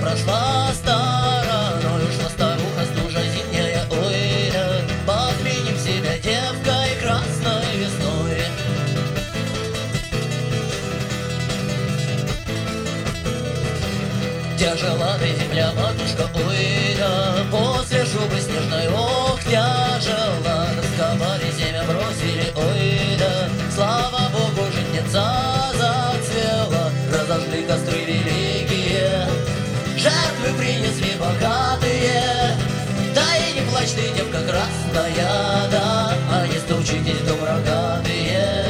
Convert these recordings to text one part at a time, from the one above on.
прошла стороной, ушла старуха стужа зимняя, ой, да. Подменим себя девкой красной весной. Тяжела ты земля, матушка, ой, да. После шубы снежной, ох, тяжела. Расковали семя, бросили, ой, да. Слава Богу, житница зацвела. Разожгли костры великие, жертвы принесли богатые. Да и не плачь ты, девка красная, да, а не стучитесь, дом рогатые.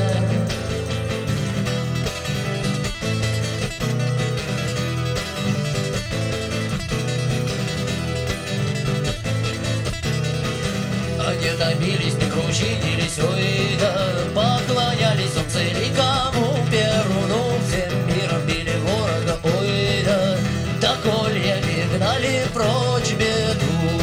Не томились, не кручинились, ой, да. Поклонялись солнце великому Перуну, всем миром били ворога, ой, да. Да кольями гнали прочь беду.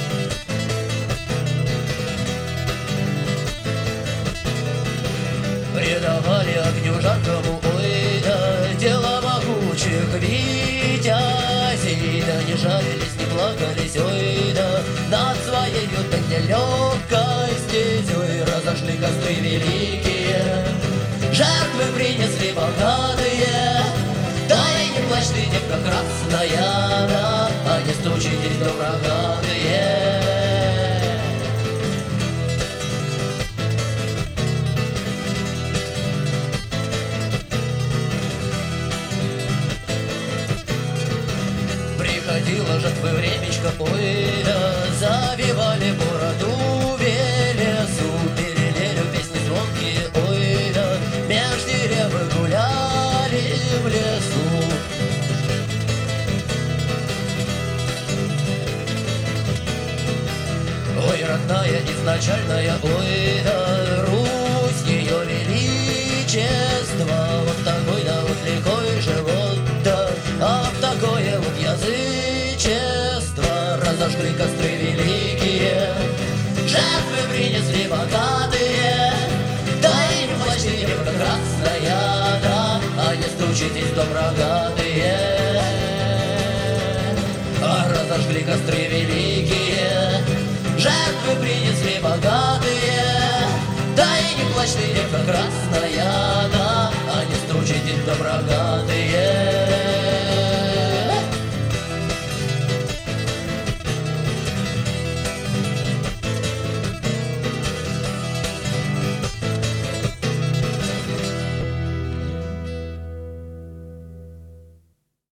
Предавали огню жаркому, ой, да. Дело могучих витязей, да. Не жарились, не плакались, ой, да. Над своей нелегкой стезей разошли костры великие, жертвы принесли богатые. Да и не плачь ты, девка красная, да, а не стучитесь, дом рогатые. Приходило жатвы времечко, ой, да. Завивали бороду велесу, перелили песни звонкие, ой, да. Меж деревьев гуляли в лесу. Ой, родная, изначальная, ой, да. Русь, ее величество, вот такой, да, вот лихой живот, да. А в такое вот язычество разожгли костры великие, жертвы принесли богатые. Да и не плачь ты, девка красная, да, а не стучитесь, дом рогатые. А разожгли костры великие, жертвы принесли богатые. Да и не плачь ты, девка красная, да, а не стучитесь, дом рогатые.